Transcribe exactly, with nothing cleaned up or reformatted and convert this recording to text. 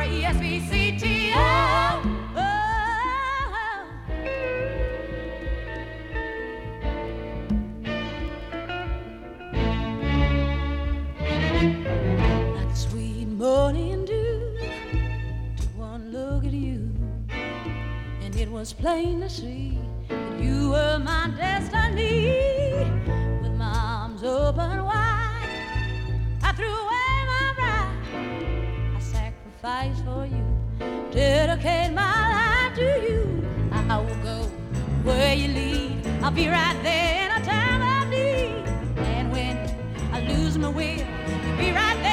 R E S P C T O. That sweet morning dew to one look at you, and it was plain to see that you were my destiny. With my arms open wide, I threw away my pride. I sacrificed for you, dedicate my life to you. I will go where you lead. I'll be right there in a time of need. And when I lose my will, you'll be right there.